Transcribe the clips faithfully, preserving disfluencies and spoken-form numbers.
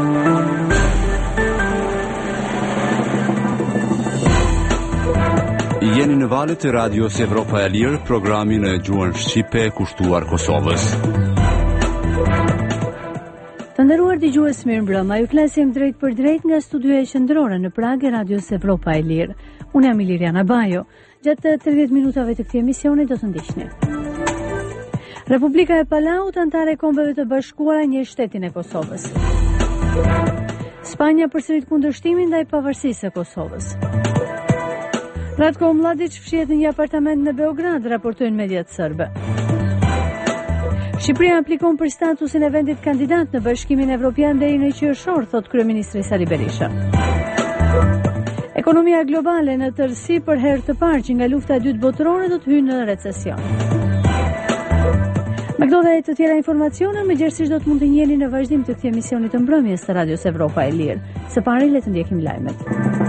Jeni në valët e Radios Evropa e Lirë, programi në gjuhën shqipe kushtuar Kosovës. Të nderuar dëgjues, mirëmbrëma. Ju flasim drejt për drejt nga studioja qendrore në Prag e Radios Evropa e Lirë. Unë jam Iliriana Bajo. Gjatë tridhjetë minutave të këtij emisioni do të ndiqni. Republika e Palaut, antare e Kombeve të Bashkuara, njeh shtetin e Kosovës. Spanja përsërit kundërshtimin ndaj pavarësisë së Kosovës. Ratko Mladic fshihet në një apartament në Beograd, raportojnë mediat serbe. Shqipëria aplikon për statusin e vendit kandidat në Bashkimin Evropian deri në qershor, thot kryeministri Sali Berisha. Ekonomia globale në tërësi për herë të parë që nga lufta e dytë botërore do të hyjë në recesion. Me këto dhe të tjera informacione, mëngjesisht do të mund të njiheni në vazhdim të këtij emisioni të mbrëmjes të Radios Evropa e Lirë. Së pari le të ndjekim lajmet.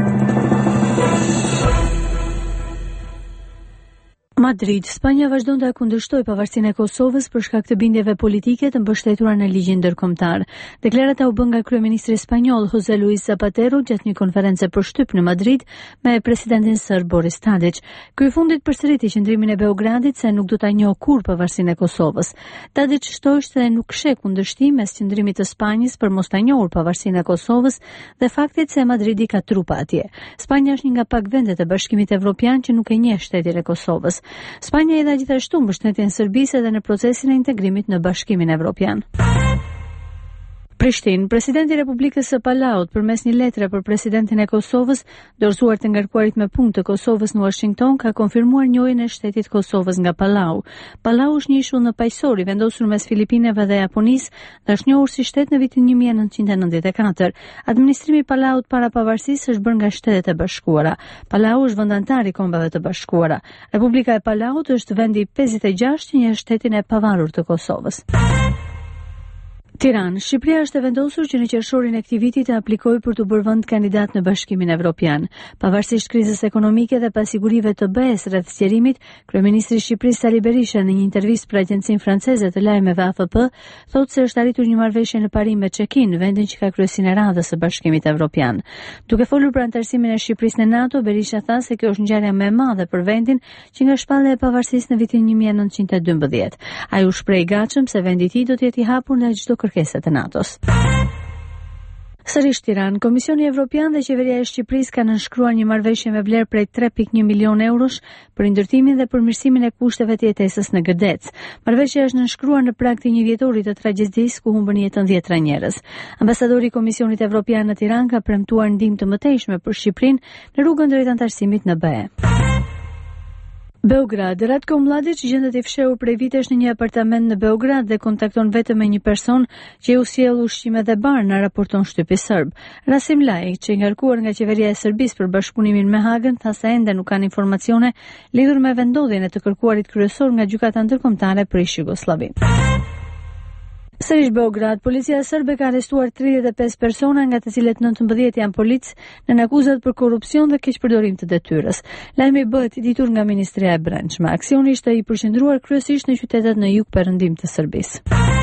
Madrid, Spanja vazhdon të kundërshtoj pavarësinë e Kosovës për shkak të bindjeve politike të mbështetura në ligjin ndërkombëtar. Deklarata u bë nga kryeministri spanjoll José Luis Zapatero gjatë një konference për shtyp në Madrid me presidentin serb Boris Tadić. Ky i fundit përsëriti qëndrimin e Beogradit se nuk do ta njohë kurrë pavarësinë e Kosovës. Tadić shtoi se nuk sheh kundërshtim mes qëndrimit të Spanjës për mos ta njohur pavarësinë e Kosovës dhe faktit se Madridi ka trupa atje. Spanja është një nga pak vendet e Bashkimit Evropian që nuk e njeh shtetin e Kosovës. Spanja i dha gjithashtu mbështetjen Serbisë edhe në procesin e integrimit në Bashkimin Evropian. Prishtinë, presidenti i Republikës së Palaut përmes një letre për presidentin e Kosovës, dorëzuar të ngarkuarit me punë të Kosovës në Washington, ka konfirmuar njohjen e shtetit Kosovës nga Palau. Palau është një ishull në paqësor i vendosur mes Filipinave dhe Japonisë dhe është njohur si shtet në vitin një mijë e nëntëqind e nëntëdhjetë e katër. Administrimi i Palaut para pavarësisë është bërë nga Shtetet e Bashkuara. Palau është vend antar i Kombeve të Bashkuara. Republika e Palaut është vendi pesëdhjetë e gjashtë që njeh shtetin e pavarur të Kosovës. Tiranë, Shqipëria është e vendosur që në qershorin e këtij viti të aplikojë për të bërë vend kandidat në Bashkimin Evropian. Pavarësisht krizës ekonomike dhe pasigurive të B E S rreth sqarimit, kryeministri i Shqipërisë Sali Berisha në një intervistë për agjencinë franceze të lajmeve A F P thotë se është arritur një marrëveshje në parim me Çekin, vendin që ka kryesinë e radhës së Bashkimit Evropian. Duke folur për antarësimin e Shqipërisë në NATO, Berisha tha se kjo është ngjarja më e madhe për vendin që nga shpallja e pavarësisë në vitin një mijë e nëntëqind e dymbëdhjetë. Ai u shpreh i gatshëm se vendi i tij do të jetë i hapur ndaj çdo kërkesat e NATO-s. Sërish Tiranë, Komisioni Evropian dhe Qeveria e Shqipërisë kanë nënshkruar një marrëveshje me vlerë prej tre pikë një milion eurosh për ndërtimin dhe përmirësimin e kushteve të jetesës në Gëdec. Marrëveshja është nënshkruar në prag të një vjetori të tragjedisë ku humbën jetën dhjetra njerëz. Ambasadori i Komisionit Evropian në Tiranë ka premtuar ndihmë të mëtejshme për Shqipërinë në rrugën drejt antarësimit në B E. Beograd, Ratko Mladic gjendet i fshehur prej vitesh në një apartament në Beograd dhe kontakton vetëm me një person që u sjell ushqime dhe bar, na raporton shtypi serb. Rasim Lajik, që i ngarkuar nga qeveria e Serbisë për bashkëpunimin me Hagën, tha se ende nuk kanë informacione lidhur me vendodhjen e të kërkuarit kryesor nga gjykata ndërkombëtare për ish Jugosllavinë. Sërish Beograd, policia serbe ka arrestuar tridhjetë e pesë persona, nga të cilët nëntëmbëdhjetë janë polic në akuzat për korrupsion dhe keqpërdorim të detyrës. Lajmi bëhet i ditur nga Ministria e Brendshme. Aksioni ishte i përqendruar kryesisht në qytetet në jug perëndim të Serbisë.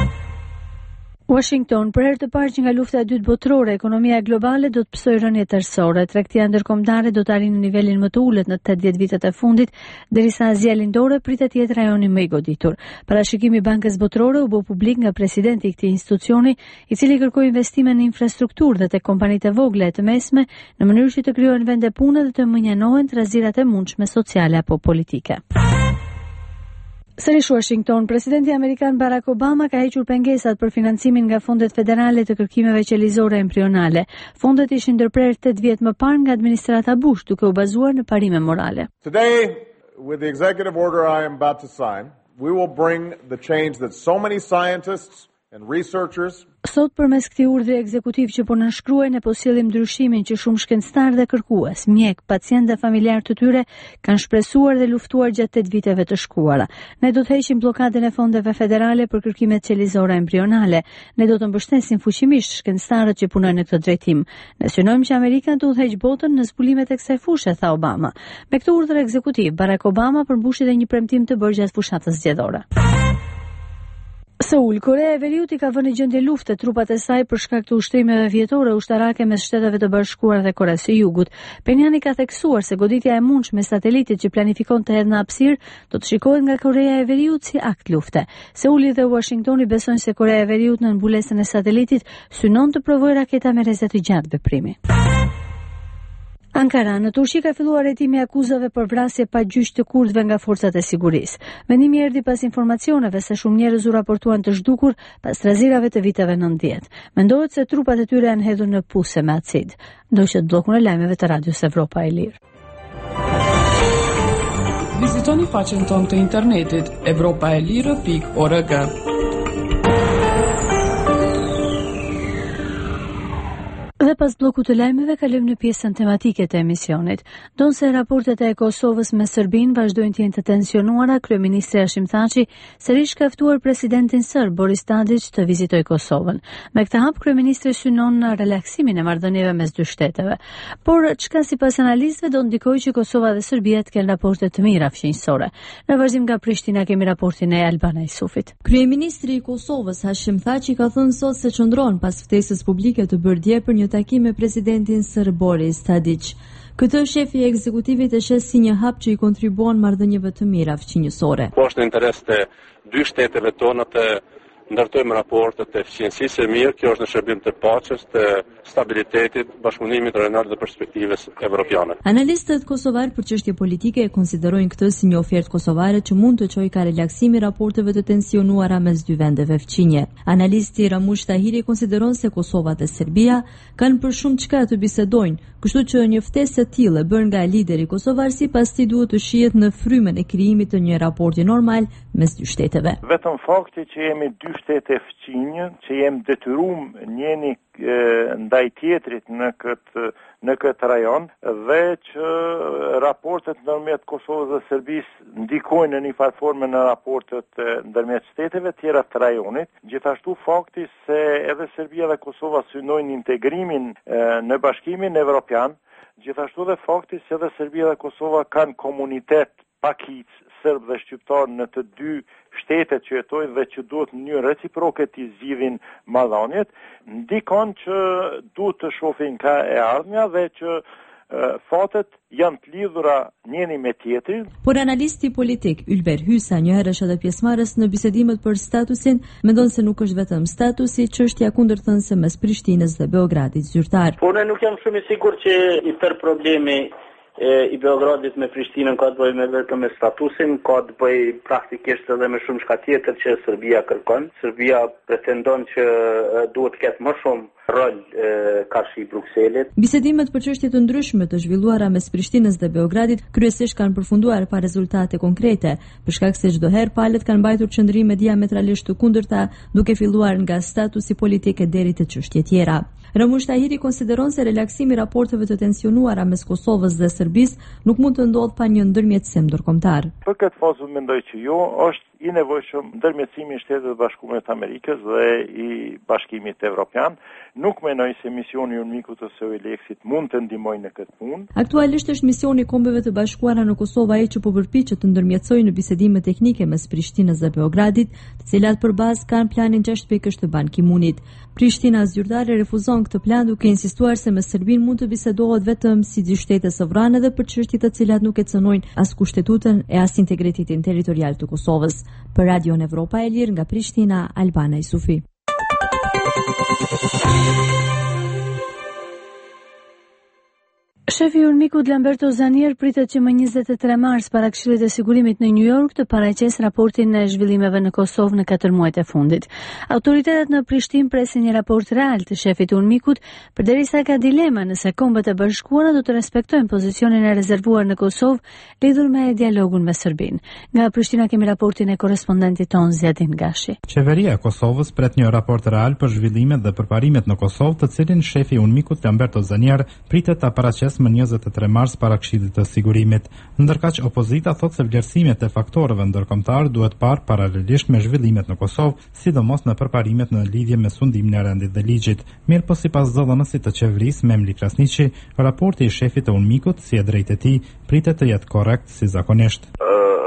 Washington, për herë të parë që nga lufta e dytë botërore, ekonomia globale do të psojë rënje tërësore. Tregtia ndërkombëtare do të arrijë në nivelin më të ulët në tetëdhjetë vitet e fundit, derisa Azia Lindore pritet të jetë rajoni më i goditur. Parashikimi i Bankës Botërore u bë publik nga presidenti i këtij institucioni, i cili kërkoi investime në infrastrukturë dhe tek kompanitë e vogla e të mesme, në mënyrë që të krijohen vende pune dhe të menjanohen trazirat e mundshme sociale apo politike. Sërish Washington, presidenti amerikan Barack Obama ka hequr pengesat për financimin nga fondet federale të kërkimeve qelizore embrionale. Fondet ishin ndërprerë tetë vjet më parë nga administrata Bush, duke u bazuar në parime morale. Today, with the executive order I am about to sign, we will bring the change that so many scientists and researchers Sot përmes këtij urdhri ekzekutiv që po nënshkruajnë ne po sjellim ndryshimin që shumë shkencëtar dhe kërkues, mjek, pacient dhe familjar të tyre kanë shpresuar dhe luftuar gjatë tetë viteve të shkuara. Ne do të heqim bllokadën e fondeve federale për kërkimet qelizore embrionale. Ne do të mbështesim fuqimisht shkencëtarët që punojnë në këtë drejtim. Ne synojmë që Amerika do të heqë botën në zbulimet e kësaj fushe, tha Obama. Me këtë urdhër ekzekutiv, Barack Obama përmbushi edhe një premtim të bërë gjatë fushatës zgjedhore. Seul, Korea e Veriut i ka vënë në gjendje lufte trupat e saj për shkak të ushtrimeve vjetore ushtarake mes Shteteve të Bashkuara dhe Koreas së Jugut. Penjani ka theksuar se goditja e mundshme e satelitit që planifikon të hedhë në hapësirë do të shikohet nga Korea e Veriut si akt lufte. Seuli dhe Washingtoni besojnë se Korea e Veriut në mbulesën e satelitit synon të provojë raketa me rrezet të gjatë veprimi. Ankara, në Turqi ka filluar hetimi akuzave për vrasje pa gjyq të kurdëve nga forcat e sigurisë. Vendimi erdhi pas informacioneve se shumë njerëz u raportuan të zhdukur pas trazirave të viteve nëntëdhjetë. Mendohet se trupat e tyre janë hedhur në puse me acid. Ndoqët bllokun e lajmeve të Radios Evropa e Lirë. Vizitoni faqen tonë të internetit evropaelire pikë org. Dhe pas bllokut të lajmeve kalojmë në pjesën tematike të emisionit. Donse raportet e Kosovës me Serbinë vazhdojnë të jenë të tensionuara, kryeministri Hashim Thaçi sërish ka ftuar presidentin serb Boris Tadić të vizitojë Kosovën. Me këtë hap kryeministri synon në relaksimin e marrëdhënieve mes dy shteteve. Por çka sipas analistëve do ndikojë që Kosova dhe Serbia të kenë raporte të mira fqinjësore. Në vazhdim nga Prishtina kemi raportin e Albana Isufit. Kryeministri i Kosovës Hashim Thaçi ka thënë sot se çndron pas ftesës publike të bërë dje për një takim me presidentin serb Boris Tadić. Këtë shefi i ekzekutivit e sheh si një hap që i kontribuon marrëdhënieve të mira fqinjësore. Po është në interes të dy shteteve tona të ndërtojmë raporte të eficiencisë së mirë, kjo është në shërbim të paqes, të stabilitetit, bashkëpunimit rajonal dhe perspektivës evropiane. Analistët kosovar për çështje politike e konsiderojnë këtë si një ofertë kosovare që mund të çojë ka relaksimi raporteve të tensionuara mes dy vendeve fqinje. Analisti Ramush Tahiri konsideron se Kosova dhe Serbia kanë për shumë çka të bisedojnë, kështu që një ftesë e tillë e bërë nga lideri kosovar sipas tij duhet të shihet në frymën e krijimit të një raporti normal mes dy shteteve. Vetëm fakti që jemi dy shtete fqinje, që jemi detyruar njëri ndaj tjetrit në këtë në këtë rajon dhe që raportet ndërmjet Kosovës dhe Serbisë ndikojnë në një farë forme në raportet ndërmjet shteteve tjera të rajonit. Gjithashtu fakti se edhe Serbia dhe Kosova synojnë integrimin në Bashkimin Evropian, gjithashtu dhe fakti se edhe Serbia dhe Kosova kanë komunitet pakic serb dhe shqiptar në të dy shtetet që jetojnë dhe që duhet në një reciproke të zgjidhin marrëdhëniet, ndikon që duhet të shohin ka e ardhmja dhe që e, fatet janë të lidhura njëri me tjetrin. Por analisti politik Ylber Hysa, një herësh edhe pjesëmarrës në bisedimet për statusin, mendon se nuk është vetëm statusi çështja kundërthënëse mes Prishtinës dhe Beogradit zyrtar. Po ne nuk jam shumë i sigurt që i tërë problemi i Beogradit me Prishtinën ka të bëjë me vetëm me statusin, ka të bëjë praktikisht edhe me shumë shka tjetër që Serbia kërkon. Serbia pretendon që duhet të ketë më shumë rol karshi Brukselit. Bisedimet për çështje të ndryshme të zhvilluara mes Prishtinës dhe Beogradit kryesisht kanë përfunduar pa rezultate konkrete, për shkak se çdo herë palët kanë mbajtur qëndrime diametralisht të kundërta, duke filluar nga statusi politik e deri te çështje tjera. Ramush Tahiri konsideron se relaksimi i raporteve të tensionuara mes Kosovës dhe Serbisë nuk mund të ndodhë pa një ndërmjetësim ndërkombëtar. Për këtë fazë mendoj që jo, është i nevojshëm ndërmjetësimi i Shtetit Bashkuar të Amerikës dhe i Bashkimit Evropian. Nuk mendoj se misioni i UNMIK-ut ose i Lexit mund të ndihmojnë në këtë punë. Aktualisht është misioni i Kombeve të Bashkuara në Kosovë ai që po përpiqet të ndërmjetësojë në bisedime teknike mes Prishtinës dhe Beogradit, të cilat për bazë kanë planin gjashtë pikësh të Ban Ki-moonit. Prishtina zyrtare refuzon këtë plan duke insistuar se me Serbinë mund të bisedohet vetëm si dy shtete sovrane dhe për çështje të cilat nuk e cënojnë as kushtetutën e as integritetin territorial të Kosovës. Për Radion Evropa e Lirë nga Prishtina, Albana Isufi. Shefi i UNMIK-ut Lamberto Zanier pritet që më njëzet e tre mars para Këshillit të Sigurimit në New York të paraqesë raportin e zhvillimeve në Kosovë në katër muajt e fundit. Autoritetet në Prishtinë presin një raport real të shefit të UNMIK-ut, përderisa ka dilema nëse Kombet e Bashkuara do të respektojnë pozicionin e rezervuar në Kosovë lidhur me dialogun me Serbinë. Nga Prishtina kemi raportin e korrespondentit ton Zjadin Gashi. Qeveria e Kosovës pret një raport real për zhvillimet dhe përparimet në Kosovë, të cilin shefi i UNMIK-ut Lamberto Zanier pritet ta paraqesë më njëzet e tre mars para Këshillit të Sigurimit. Ndërkaq opozita thot se vlerësimet e faktorëve ndërkombëtar duhet parë paralelisht me zhvillimet në Kosovë, sidomos në përparimet në lidhje me sundimin e rendit dhe ligjit. Mirë po sipas zëdhënësit të qeverisë Memli Krasniqi, raporti i shefit të UNMIK-ut si e drejtë e tij pritet të jetë korrekt si zakonisht. Raporti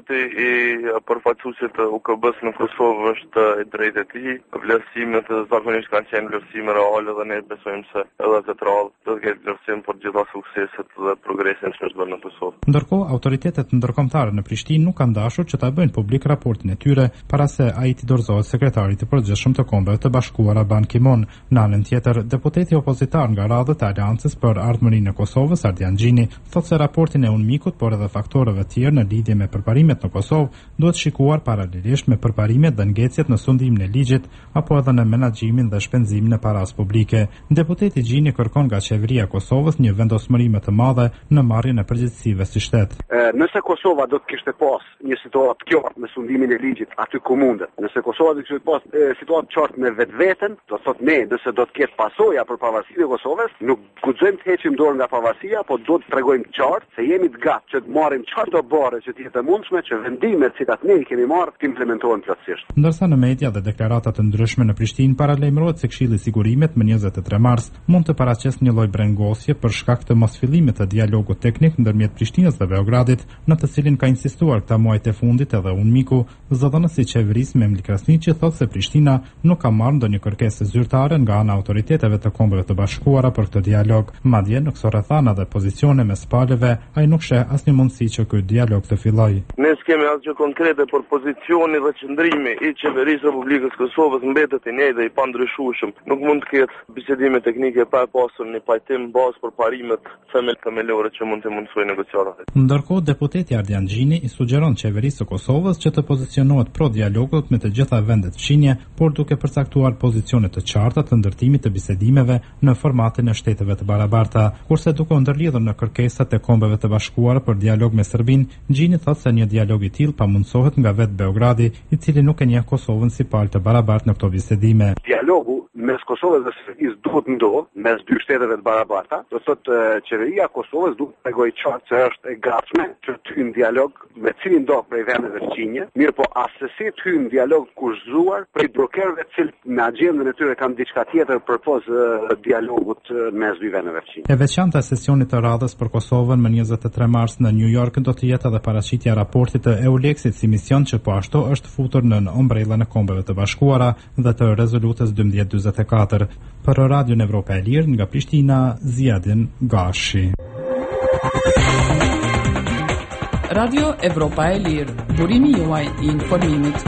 Statuti i përfaqësuesit të U K B-s në Kosovë është e drejtë e tij. Vlerësimet zakonisht kanë qenë vlerësime reale dhe ne besojmë se edhe të rrallë do të ketë vlerësim për gjitha sukseset dhe progresin që është bërë në Kosovë. Ndërkohë, autoritetet ndërkombëtare në Prishtinë nuk kanë dashur që ta bëjnë publik raportin e tyre para se ai t'i dorëzohet sekretarit të përgjithshëm të Kombeve të Bashkuara Ban Ki-moon. Në anën tjetër, deputeti opozitar nga radhët e Aleancës për Ardhmërinë e Kosovës, Ardian Gjini, thotë se raportin e UNMIK-ut, por edhe faktorëve tjerë në lidhje me përparimet në Kosovë duhet shikuar paralelisht me përparimet dhe ngecjet në sundimin e ligjit apo edhe në menaxhimin dhe shpenzimin e paras publike. Deputeti Gjini kërkon nga qeveria e Kosovës një vendosmëri më të madhe në marrjen e përgjegjësive si shtet. Nëse Kosova do të kishte pas një situatë të qartë me sundimin e ligjit aty ku mundet, nëse Kosova do të kishte pas e, situatë të qartë me vetveten, do thotë ne, nëse do të ketë pasoja për pavarësinë e Kosovës, nuk guxojmë të heqim dorë nga pavarësia, po do të tregojmë qartë se jemi të gatshëm që të marrim çfarë do bëre që të jetë e mundshme që vendimet që ne i kemi marrë të implementohen plotësisht. Ndërsa në media dhe deklarata të ndryshme në Prishtinë paralajmërohet se Këshilli i Sigurimit më njëzet e tre mars mund të paraqesë një lloj brengosje për shkak të mosfillimit të dialogut teknik ndërmjet Prishtinës dhe Beogradit, në të cilin ka insistuar këta muajt e fundit edhe UNMIK-u, zëdhënësi i qeverisë Memli Krasniqi thotë se Prishtina nuk ka marrë ndonjë kërkesë zyrtare nga ana autoriteteve të Kombeve të Bashkuara për këtë dialog. Madje në këto rrethana dhe pozicione mes palëve, ai nuk sheh asnjë mundësi që ky dialog të fillojë. Ne s'kemi asgjë konkrete për pozicioni dhe qëndrimi i qeverisë Republikës Kosovës mbetet i njëjtë dhe i pandryshueshëm. Nuk mund të ketë bisedime teknike pa pasur një pajtim bazë për parimet themel themelore që mund të mundsojnë negociatat. Ndërkohë, deputeti Ardian Gjini i sugjeron qeverisë së Kosovës që të pozicionohet pro dialogut me të gjitha vendet fqinje, por duke përcaktuar pozicione të qarta të ndërtimit të bisedimeve në formatin e shteteve të barabarta, kurse duke u ndërlidhur në kërkesat e Kombeve të Bashkuara për dialog me Serbinë, Gjini thotë se një dialog i tillë pamundsohet nga vetë Beogradi, i cili nuk e njeh Kosovën si palë të barabartë në këto bisedime. Dialogu mes Kosovës dhe Serbisë duhet ndodh mes dy shteteve të barabarta. Do thotë qeveria e Kosovës duhet të tregojë qartë se është e gatshme që të hyjë në dialog me cilin do prej vendeve fqinje, mirë po asesi të hyjë në dialog kushzuar prej brokerëve të cilët në agjendën e tyre kanë diçka tjetër përpoz dialogut mes dy vendeve fqinje. E veçanta e sesionit të radhës për Kosovën më njëzet e tre mars në New York do të jetë edhe paraqitja raportit të EULEX-it si mision që po ashtu është futur në ombrellën e Kombeve të Bashkuara dhe të rezolutës dymbëdhjetë dymbëdhjetë e katër. Për Radion Evropa e Lirë nga Prishtina, Ziadin Gashi. Radio Evropa e Lirë, burimi juaj i informimit.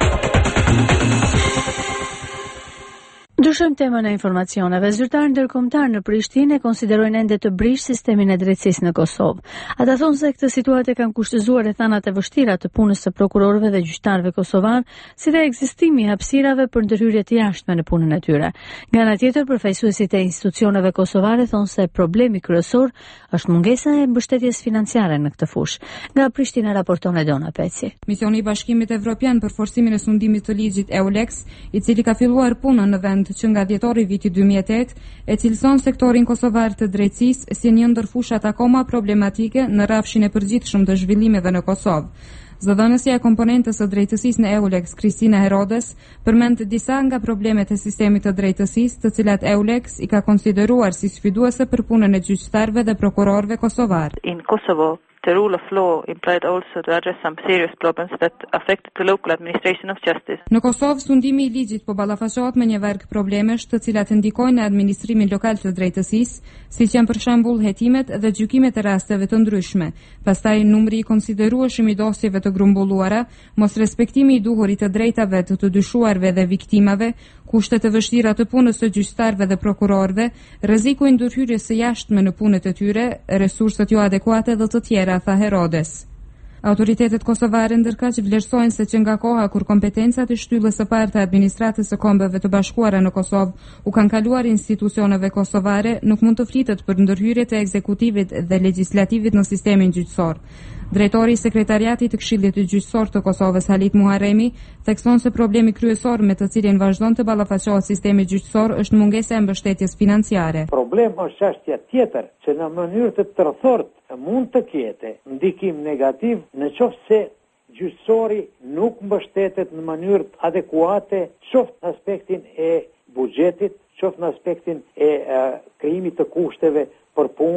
Ndryshojmë temën e informacioneve. Zyrtarë ndërkombëtar në Prishtinë e konsiderojnë ende të brishtë sistemin e drejtësisë në Kosovë. Ata thonë se këtë situatë kanë kushtëzuar rrethanat e vështira të punës së prokurorëve dhe gjyqtarëve kosovar, si dhe ekzistimi i hapësirave për ndërhyrje të jashtme në punën e tyre. Nga ana tjetër, përfaqësuesit e institucioneve kosovare thonë se problemi kryesor është mungesa e mbështetjes financiare në këtë fushë. Nga Prishtina raporton Edona Peci. Misioni i Bashkimit Evropian për forcimin e sundimit të ligjit EULEX, i cili ka filluar punën në vend që nga dhjetori viti dy mijë e tetë, e cilëson sektorin kosovar të drejtësisë si një ndër fushat akoma problematike në rrafshin e përgjithshëm të zhvillimeve në Kosovë. Zëdhënësja e komponentës së drejtësisë në EULEX, Kristina Herodes, përmend disa nga problemet e sistemit të drejtësisë, të cilat EULEX i ka konsideruar si sfiduese për punën e gjyqtarëve dhe prokurorëve kosovar. In Kosovo, the rule of law implied also to address some serious problems that affected the local administration of justice. Në Kosovë, sundimi i ligjit po ballafaqohet me një varg problemesh, të cilat ndikojnë në administrimin lokal të drejtësisë, siç janë për shembull hetimet dhe gjykimet e rasteve të ndryshme. Pastaj numri i konsiderueshëm i dosjeve të grumbulluara, mos respektimi i duhurit të drejtave të të dyshuarve dhe viktimave, kushtet e vështira të punës së gjyqtarëve dhe prokurorëve, rreziku i ndërhyrjes së jashtme në punët e tyre, resurset jo adekuate dhe të tjera, tha Herodes. Autoritetet kosovare ndërkaq vlerësojnë se që nga koha kur kompetencat e shtyllës së parë të administratës së Kombeve të Bashkuara në Kosovë u kanë kaluar institucioneve kosovare, nuk mund të flitet për ndërhyrje të ekzekutivit dhe legjislativit në sistemin gjyqësor. Drejtori i sekretariatit të Këshillit të Gjyqësor të Kosovës, Halit Muharremi, thekson se problemi kryesor me të cilin vazhdon të ballafaqohet sistemi gjyqësor është mungesa e mbështetjes financiare. Problem është çështja tjetër që në mënyrë të tërthort mund të ketë ndikim negativ në qoftë se gjyqësori nuk mbështetet në mënyrë adekuate, qoftë në aspektin e buxhetit, qoftë në aspektin e uh, krijimit të kushteve për punë,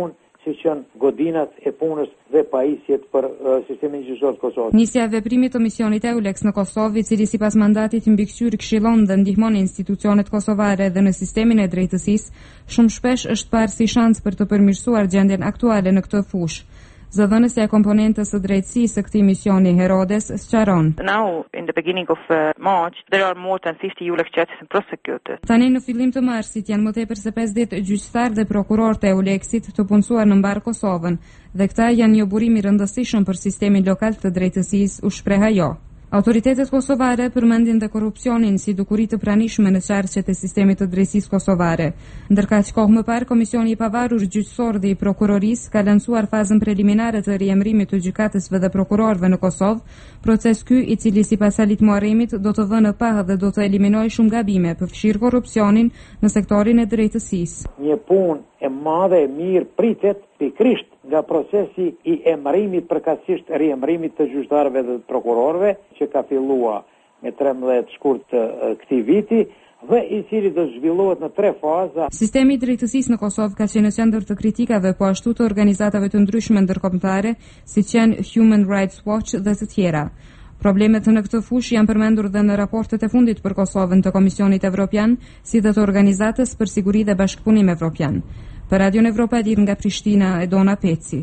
si që godinat e punës dhe pajisjet për uh, sistemin gjyqësor të Kosovës. Nisja e veprimit të misionit EULEX në Kosovë, i cili sipas mandatit mbikëqyr këshillon dhe ndihmon institucionet kosovare dhe në sistemin e drejtësisë, shumë shpesh është parë si shans për të përmirësuar gjendjen aktuale në këtë fushë. Zëdhënësja e komponentës së drejtësisë së këtij misioni Herodes sqaron. Now, in the beginning of uh, March, there are more than fifty EULEX judges and prosecutors. Tani në fillim të marsit janë më tepër se pesëdhjetë gjyqtar dhe prokuror të EULEX-it të punësuar në mbar Kosovën, dhe këta janë një burim i rëndësishëm për sistemin lokal të drejtësisë, u shpreh ajo. Autoritetet kosovare përmendin dhe korrupsionin si dukuri të pranishme në qarqet e sistemit të drejtësisë kosovare. Ndërkaq kohë më parë, Komisioni i Pavarur Gjyqësor dhe i Prokurorisë ka lancuar fazën preliminare të riemërimit të gjykatësve dhe prokurorëve në Kosovë, proces ky i cili sipas Alit Muarremit do të vënë pa dhe do të eliminojë shumë gabime, përfshirë korrupsionin në sektorin e drejtësisë. Një punë e madhe e mirë pritet pikrisht nga procesi i emërimit, përkatësisht riemërimit të gjyqtarëve dhe të prokurorëve, që ka filluar me trembëdhjetë shkurt të këtij viti dhe i cili do zhvillohet në tre faza. Sistemi i drejtësisë në Kosovë ka qenë në qendër të kritikave, po ashtu të organizatave të ndryshme ndërkombëtare, siç janë Human Rights Watch dhe të tjera. Problemet në këtë fushë janë përmendur dhe në raportet e fundit për Kosovën të Komisionit Evropian, si dhe të Organizatës për Siguri dhe Bashkëpunim Evropian. Për Radion Evropa e Lirë nga Prishtina, Edona Peci.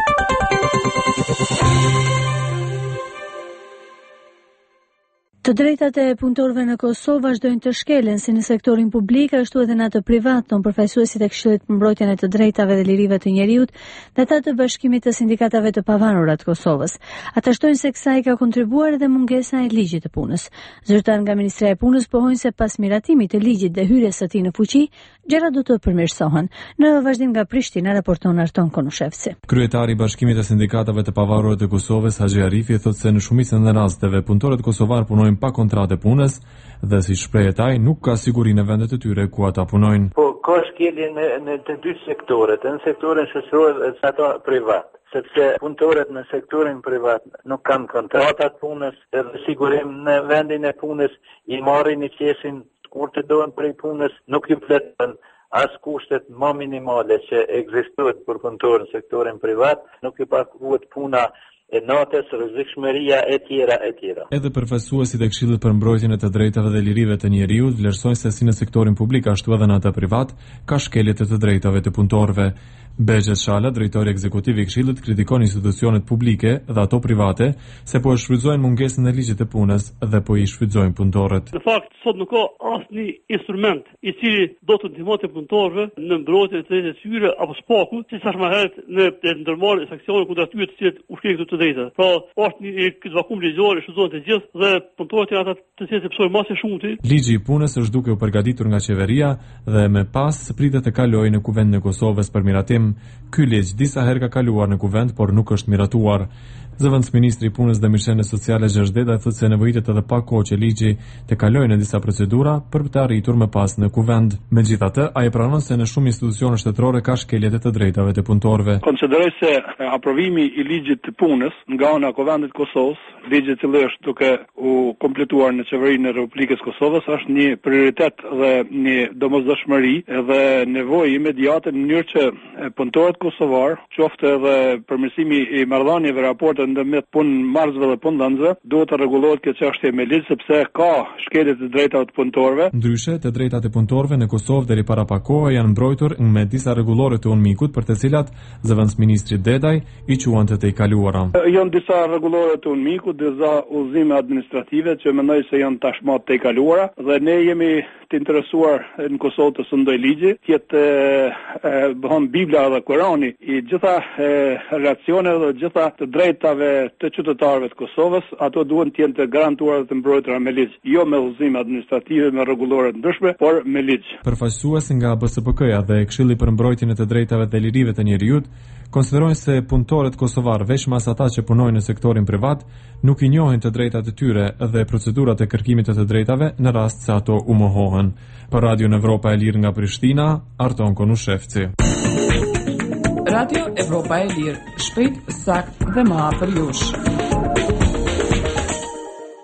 Të drejtat e punëtorëve në Kosovë vazhdojnë të shkelen si në sektorin publik, ashtu edhe në atë privat, thon përfaqësuesit e Këshillit për mbrojtjen e të drejtave dhe lirive të njerëzit dhe ata të Bashkimit të Sindikatave të Pavarura të Kosovës. Ata shtojnë se kësaj ka kontribuar edhe mungesa e ligjit të punës. Zyrtar nga Ministria e Punës pohojnë se pas miratimit të ligjit dhe hyrjes së tij në fuqi, gjërat do të përmirësohen. Në vazhdim nga Prishtina raporton Arton Konushevci. Kryetari i Bashkimit të Sindikatave të Pavarura të Kosovës, Haxhi Arifi, thotë se në shumicën e rasteve punëtorët kosovar punojnë pa kontratë punës dhe si shpreh ai nuk ka siguri në vendet e tyre ku ata punojnë. Po ka shkelje në, në të dy sektorët, në sektorin shoqëror dhe ato privat, sepse punëtorët në sektorin privat nuk kanë kontratat punës dhe sigurim në vendin e punës i marrin i qeshin kur të dohen prej punës, nuk i plotën as kushtet më minimale që ekzistojnë për punëtorë në sektorin privat, nuk i paguhet puna e natës, rrezikshmëria e tjera e tjera. Edhe përfaqësuesit e Këshillit për mbrojtjen e të drejtave dhe lirive të njeriut vlerësojnë se si në sektorin publik ashtu edhe në atë privat ka shkelje të të drejtave të punëtorëve. Bezhet Shala, drejtori ekzekutiv i Këshillit, kritikon institucionet publike dhe ato private se po e shfrytëzojnë mungesën e ligjit të punës dhe po i shfrytëzojnë punëtorët. Në fakt, sot nuk ka asnjë instrument i cili do të ndihmonte punëtorëve në mbrojtjen e të drejtave të tyre apo spaku, siç thash më herët në ndërmarrjen e sanksioneve kundër atyre të cilët ushqejnë këto të drejta. Pra, është një këtë vakum ligjor i shfrytëzohen të gjithë dhe punëtorët janë ata të cilët e psojnë më së shumti. Ligji i punës është duke u përgatitur nga qeveria dhe më pas pritet të kalojë në Kuvendin e Kosovës për miratim. Ky ligj disa herë ka kaluar në kuvend, por nuk është miratuar. Zëvendës ministri i punës dhe mirëqenies sociale Gjergj Deda thotë se nevojitet edhe pak kohë që ligji të kalojë në disa procedura për të arritur më pas në kuvend. Megjithatë, ai pranon se në shumë institucione shtetërore ka shkelje të drejtave të punëtorëve. Konsideroj se aprovimi i ligjit të punës nga ana e Kuvendit të Kosovës, ligji i cili është duke u kompletuar në qeverinë e Republikës Kosovës, është një prioritet dhe një domosdoshmëri dhe nevojë imediate në mënyrë që punëtorët kosovar, qoftë edhe përmirësimi i marrëdhënieve raporte ndërmjet punëmarrësve dhe punëdhënësve, duhet të rregullohet kjo çështje me ligj sepse ka shkelje të drejtave të punëtorëve. Ndryshe, të drejtat e punëtorëve në Kosovë deri para pak kohë janë mbrojtur me disa rregullore të UNMIK-ut për të cilat zëvendës ministri Dedaj i quante të i kaluara. Janë disa rregullore të UNMIK-ut, disa udhëzime administrative që mendoj se janë tashmë të i kaluara dhe ne jemi të interesuar në Kosovë të së ndoj ligji, të bëhen Bibla dhe Kurani i gjitha relacioneve dhe gjitha të drejtave të qytetarëve të Kosovës, ato duhen të jenë të garantuara dhe të mbrojtura me ligj, jo me udhëzime administrative me rregullore të ndryshme, por me ligj. Përfaqësues nga B S P K-ja dhe Këshilli për mbrojtjen e të drejtave dhe lirive të njerëzit konsiderojnë se punëtorët kosovar, veç mas ata që punojnë në sektorin privat, nuk i njohin të drejtat e tyre dhe procedurat e kërkimit të të drejtave në rast se ato u mohohen. Për Radio Evropa e Lirë nga Prishtina, Arton Konushevci. Radio Evropa e Lirë, shpejt, sakt dhe më afër jush.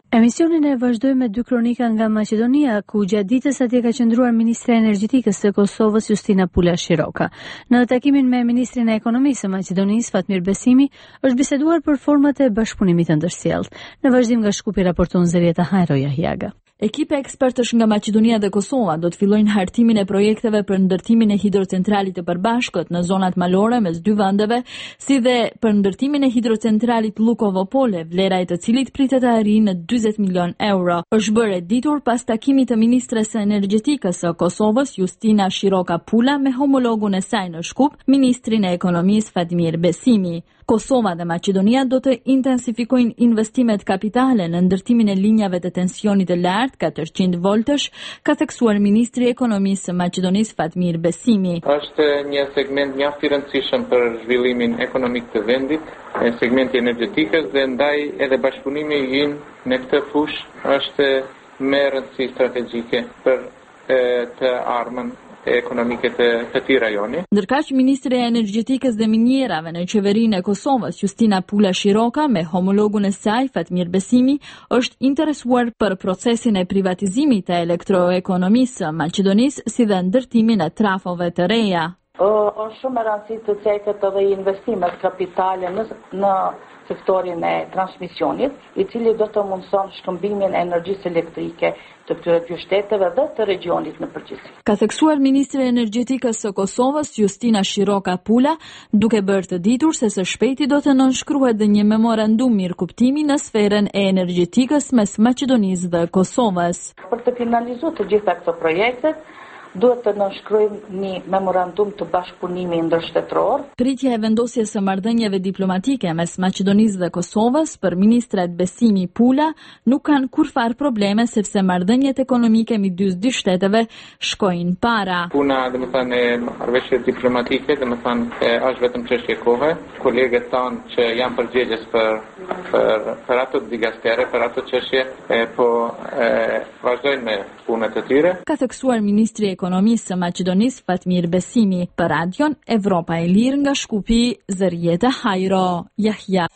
Emisionin e vazhdoj me dy kronika nga Maqedonia, ku gjatë ditës atje ka qëndruar Ministre e Energjetikës së Kosovës Justina Pula Shiroka. Në takimin me Ministrin e Ekonomisë së Maqedonisë Fatmir Besimi, është biseduar për format e bashkëpunimit të ndërsjellë. Në vazhdim nga Shkupi raporton Zerieta Hajro Jahjaga. Ekipe ekspertësh nga Maqedonia dhe Kosova do të fillojnë hartimin e projekteve për ndërtimin e hidrocentralit të përbashkët në zonat malore mes dy vendeve, si dhe për ndërtimin e hidrocentralit Lukovo-Pole, vlera e të cilit pritet të arrijë në dyzet milion euro. Është bërë e ditur pas takimit të Ministres së Energjetikës së Kosovës, Justina Shiroka Pula, me homologun e saj në Shkup, Ministrin e Ekonomisë Fatmir Besimi. Kosova dhe Maqedonia do të intensifikojnë investimet kapitale në ndërtimin e linjave të tensionit të lartë katërqind voltësh, ka theksuar Ministri i Ekonomisë së Maqedonisë Fatmir Besimi. Është një segment mjaft i rëndësishëm për zhvillimin ekonomik të vendit, segmenti energjetikës, dhe ndaj edhe bashkëpunimi ynë në këtë fushë është me rëndësi strategjike për e, të ardhmen ekonomike të këtij rajoni. Ndërkaq Ministri e Energjetikës dhe Minierave në qeverinë e Kosovës, Justina Pula Shiroka, me homologun e saj Fatmir Besimi, është interesuar për procesin e privatizimit të elektroekonomisë së Maqedonisë, si dhe ndërtimin e trafove të reja. Është shumë e rëndësishme të cekët edhe investimet kapitale në, në sektorin e transmisionit, i cili do të mundëson shkëmbimin e energjisë elektrike të këtyre dy shteteve dhe të regionit në përgjithësi. Ka theksuar Ministri i Energjetikës së Kosovës, Justina Shiroka Pula, duke bërë të ditur se së shpejti do të nënshkruhet dhe një memorandum mirëkuptimi në sferën e energjetikës mes Maqedonisë dhe Kosovës. Për të finalizuar të gjitha këto projekte, duhet të nënshkruajmë një memorandum të bashkëpunimi ndërshtetror. Pritja e vendosjes së marrëdhënieve diplomatike mes Maqedonisë dhe Kosovës për ministrat Besimi Pula nuk kanë kurfar probleme, sepse marrëdhëniet ekonomike midis dy shteteve shkojnë para. Puna, domethënë, e marrëveshjes diplomatike, domethënë, është vetëm çështje kohe. Kolegët tanë që janë përgjegjës për për për ato digastere, për ato çështje, po e, vazhdojnë me punët e tyre. Ka theksuar Ministri i Ekonomisë së Maqedonisë Fatmir Besimi për Radion Evropa e Lirë nga Shkupi, Zerieta Hajro Jahja.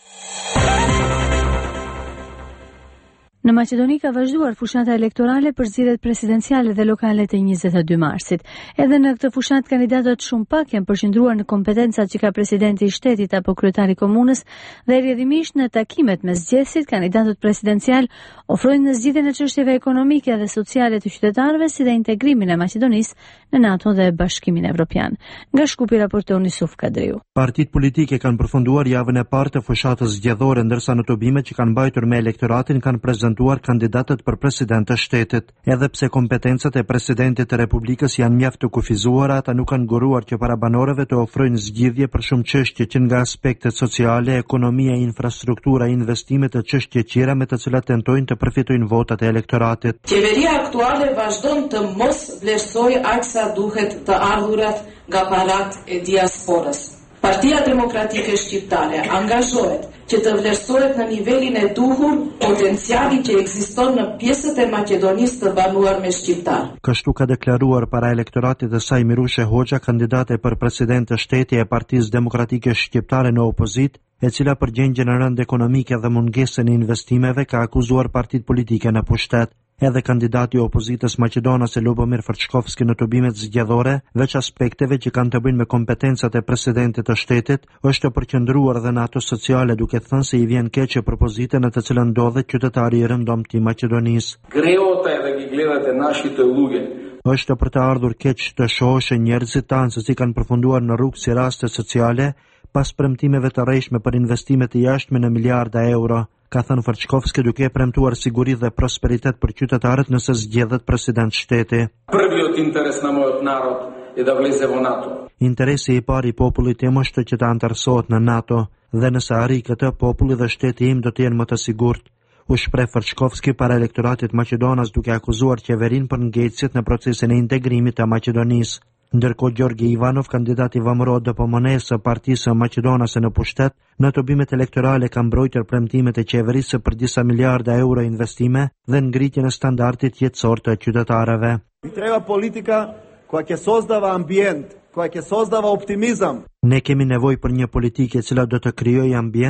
Në Maqedoni ka vazhduar fushnata elektorale për zgjedhjet presidenciale dhe lokale të njëzet e dy marsit. Edhe në këtë fushat kandidatët shumë pak janë përqendruar në kompetencat që ka presidenti i shtetit apo kryetari i komunës, dhe rrjedhimisht në takimet me zgjedhësit, kandidatët presidencial ofrojnë në zgjidhjen e çështjeve ekonomike dhe sociale të qytetarëve, si dhe integrimin e Maqedonisë në NATO dhe Bashkimin Evropian. Nga Shkupi raporton Yusuf Kadriu. Partitë politike kanë përfunduar javën e parë të fushatës zgjedhore, ndërsa në tobimet që kanë mbajtur me elektoratin kanë prezentuar kandidatët për president të shtetit. Edhe pse kompetencat e presidentit të Republikës janë mjaft të kufizuara, ata nuk kanë guruar që parabanorëve të ofrojnë zgjidhje për shumë çështje që nga aspektet sociale, ekonomia, infrastruktura, investimet e çështje tjera me të cilat tentojnë të përfitojnë votat e elektoratit. Qeveria aktuale vazhdon të mos vlerësojë aq sa duhet të ardhurat nga parat e diasporës. Partia Demokratike Shqiptare angazhohet që të vlerësohet në nivelin e duhur potenciali që ekziston në pjesët e Maqedonisë të banuar me shqiptar. Kështu ka deklaruar para elektoratit të saj Mirushe Hoxha, kandidate për president të shteti e Partisë Demokratike Shqiptare në opozit, e cila për gjendjen e rëndë ekonomike dhe mungesën e investimeve ka akuzuar partitë politike në pushtet. Edhe kandidati i opozitës maqedonase Lubomir Fërçkovski në tubimet zgjedhore, veç aspekteve që kanë të bëjnë me kompetencat e presidentit të shtetit, është përqendruar dhe në ato sociale, duke thënë se i vjen keq që propozitën në të cilën ndodhet qytetari i rëndomtë i Maqedonisë. Greota edhe që gledat e našit e luge. Është për të ardhur keq të shohësh njerëzit tanë se si kanë përfunduar në rrugë si raste sociale pas premtimeve të rrejshme për investime të jashtme në miliarda euro, ka thënë Fërçkovski, duke premtuar siguri dhe prosperitet për qytetarët nëse zgjedhet president shteti. Prvi od interes na moj narod je da vleze vo NATO. Interesi i parë i popullit tim është që të antarësohet në NATO, dhe nëse arri këtë, populli dhe shteti im do të jenë më të sigurt. U shpreh Fërçkovski para elektoratit maqedonas, duke akuzuar qeverinë për ngecjet në procesin e integrimit të Maqedonisë. Ndërkohë Gjorgi Ivanov, kandidati vëmëror D P M N-së së Partisë Maqedonase në pushtet, në tobimet elektorale ka mbrojtur premtimet e qeverisë për disa miliarda euro investime dhe ngritjen e standardit jetësor të qytetarëve. Treba politika koja će sozdava ambijent, koja će sozdava optimizam. Ne kemi nevojë për një politikë e cila do të krijojë ambient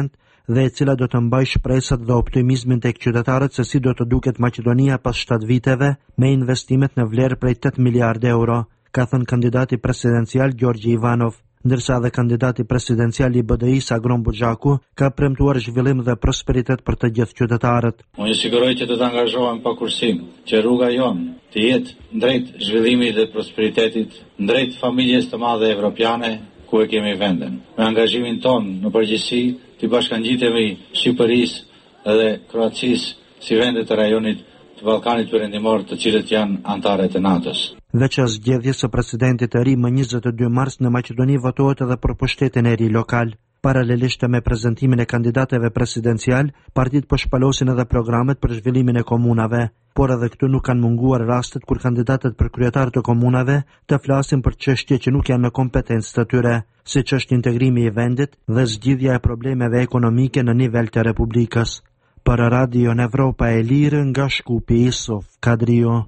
dhe e cila do të mbajë shpresat dhe optimizmin tek qytetarët se si do të duket Maqedonia pas shtatë viteve me investimet në vlerë prej tetë miliardë euro, ka thënë kandidati presidencial Gjorgji Ivanov, ndërsa dhe kandidati presidencial i B D I-s Agron Buxhaku ka premtuar zhvillim dhe prosperitet për të gjithë qytetarët. Unë ju siguroj që të të angazhohem pa kursim, që rruga jonë të jetë drejt zhvillimit dhe prosperitetit, drejt familjes të madhe evropiane ku e kemi venden. Me angazhimin ton në përgjithësi, të bashkangjitemi Shqipërisë dhe Kroacisë si vende të rajonit të Ballkanit Perëndimor, të cilët janë anëtarë të NATO-s. Veç zgjedhjes së presidentit të ri më njëzet e dy mars në Maqedoni votohet edhe për pushtetin e ri lokal. Paralelisht me prezantimin e kandidateve presidencial, partitë po shpalosin edhe programet për zhvillimin e komunave, por edhe këtu nuk kanë munguar rastet kur kandidatët për kryetar të komunave të flasin për çështje që nuk janë në kompetencë të tyre, siç është integrimi i vendit dhe zgjidhja e problemeve ekonomike në nivel të Republikës. Për Radio në Evropa e Lirë nga Shkupi Isuf Kadrio.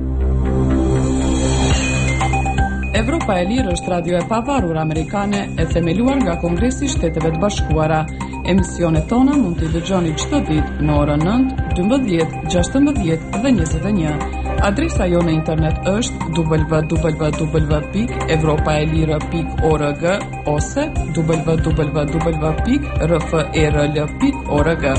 Evropa e Lirë është radio e pavarur amerikane e themeluar nga Kongresi i Shteteve të Bashkuara. Emisionet tona mund t'i dëgjoni çdo ditë në orën nëntë, dymbëdhjetë, gjashtëmbëdhjetë dhe njëzet e një. Adresa jo në internet është w w w pikë evropaelire pikë org ose w w w pikë r f e r l pikë org.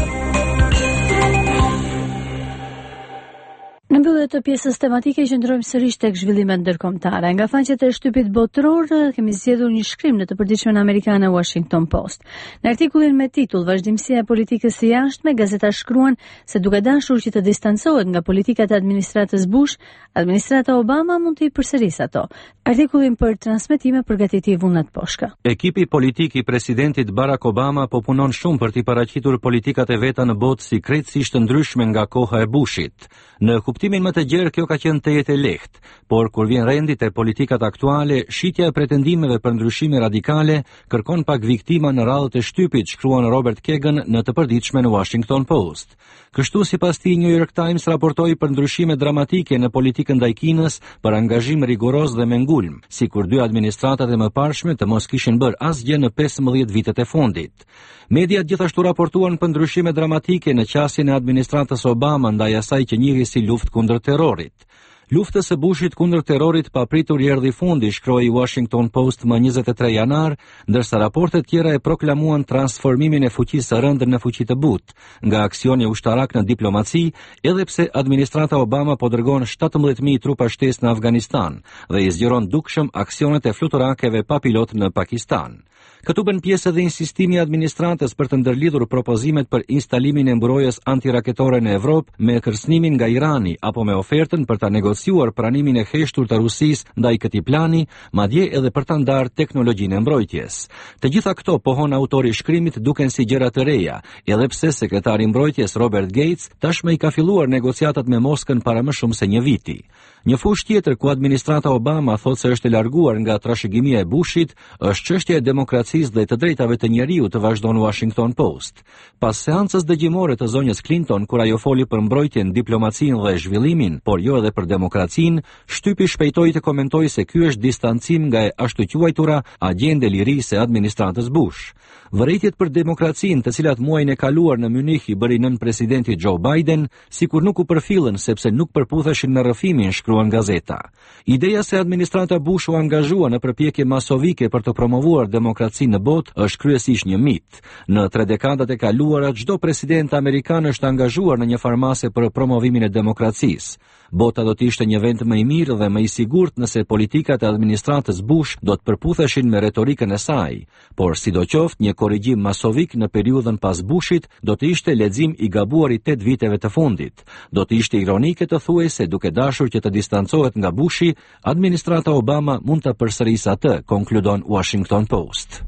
Në mbyllje të pjesës tematike qëndrojmë sërish tek zhvillimet ndërkombëtare. Nga faqet e shtypit botror kemi zgjedhur një shkrim në të përditshmen amerikane Washington Post. Në artikullin me titull Vazhdimësia e politikës së jashtme, gazeta shkruan se duke dashur që të distancohet nga politikat e administratës Bush, administrata Obama mund të i përsërisë ato. Artikullin për transmetime përgatiti Vullnet Poshka. Ekipi politik i presidentit Barack Obama po punon shumë për të paraqitur politikat e veta në botë si krejtësisht ndryshme nga koha e Bushit. Në kuptimin më të gjerë kjo ka qenë të jetë e lehtë, por kur vjen rendi te politikat aktuale, shitja e pretendimeve për ndryshime radikale kërkon pak viktima në radhët e shtypit, shkruan Robert Kagan në të përditshme në Washington Post. Kështu sipas tij New York Times raportoi për ndryshime dramatike në politikën ndaj Kinës, për angazhim rigoroz dhe me ngulm, sikur dy administratat e mëparshme të mos kishin bërë asgjë në pesëmbëdhjetë vitet e fundit. Mediat gjithashtu raportuan për ndryshime dramatike në qasjen e administratës Obama ndaj asaj që njihet si luftë kundër terrorit. Luftës së Bushit kundër terrorit papritur i erdhi fundi, shkroi Washington Post më njëzet e tre janar, ndërsa raportet tjera e proklamuan transformimin e fuqisë së rëndë në fuqi të butë, nga aksioni ushtarak në diplomaci, edhe pse administrata Obama po dërgon shtatëmbëdhjetë mijë trupa shtesë në Afganistan dhe i zgjeron dukshëm aksionet e fluturakeve pa pilot në Pakistan. Këtu bën pjesë edhe insistimi i administratës për të ndërlidhur propozimet për instalimin e mbrojtjes antiraketore në Evropë me kërcënimin nga Irani apo me ofertën për ta negociuar pranimin e heshtur të Rusisë ndaj këtij plani, madje edhe për ta ndarë teknologjinë e mbrojtjes. Të gjitha këto pohon autori i shkrimit duken si gjëra të reja, edhe pse sekretari i mbrojtjes Robert Gates tashmë i ka filluar negociatat me Moskën para më shumë se një viti. Një fushë tjetër ku administrata Obama thotë se është e larguar nga trashëgimia e Bushit është çështja e demokracisë dhe të drejtave të njeriut, të vazhdon Washington Post. Pas seancës dëgjimore të zonjës Clinton, kur ajo foli për mbrojtjen, diplomacinë dhe zhvillimin, por jo edhe për demokracinë, shtypi shpejtoi të komentojë se ky është distancim nga e ashtu quajtura agjende lirise e administratës Bush. Vërejtjet për demokracinë, të cilat muajin e kaluar në Munich i bëri nën presidenti Joe Biden, sikur nuk u përfillën sepse nuk përputheshin me rrëfimin, shkruan gazeta. Ideja se administrata Bush u angazhua në përpjekje masovike për të promovuar demokracinë në botë është kryesisht një mit. Në tre dekadat e kaluara, çdo president amerikan është angazhuar në një farmase për promovimin e demokracisë. Bota do të ishte një vend më i mirë dhe më i sigurt nëse politikat e administratës Bush do të përputheshin me retorikën e saj, por sidoqoftë një korrigjim masovik në periudhën pas Bushit do të ishte lexim i gabuar i tetë viteve të fundit. Do të ishte ironike të thuaj se duke dashur që të distancohet nga Bushi, administrata Obama mund të përsërisë atë, konkludon Washington Post.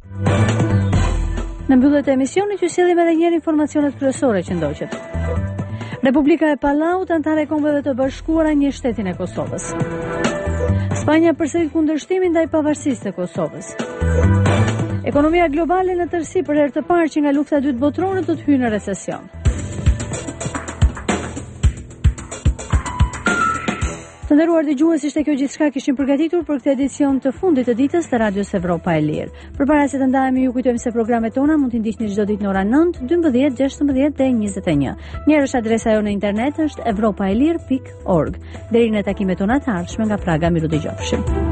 Në mbyllje të emisionit ju sillim edhe një informacionet kryesore që ndoqet. Republika e Pallaut, antare e Kombeve të Bashkuara, një shtetin e Kosovës. Spanja përsërit kundërshtimin ndaj pavarësisë të Kosovës. Ekonomia globale në tërësi për herë të parë që nga lufta e dytë botërore do të hyjë në recesion. Të nderuar dëgjues, ishte kjo gjithçka kishim përgatitur për këtë edicion të fundit të ditës të Radios Evropa e Lirë. Përpara se të ndahemi, ju kujtojmë se programet tona mund t'i ndiqni çdo ditë në orën nëntë, dymbëdhjetë, gjashtëmbëdhjetë dhe njëzet e një. Njëherë është adresa jonë në internet është evropaelir pikë org. Deri në takimet tona të ardhshme nga Praga, miru dëgjofshim.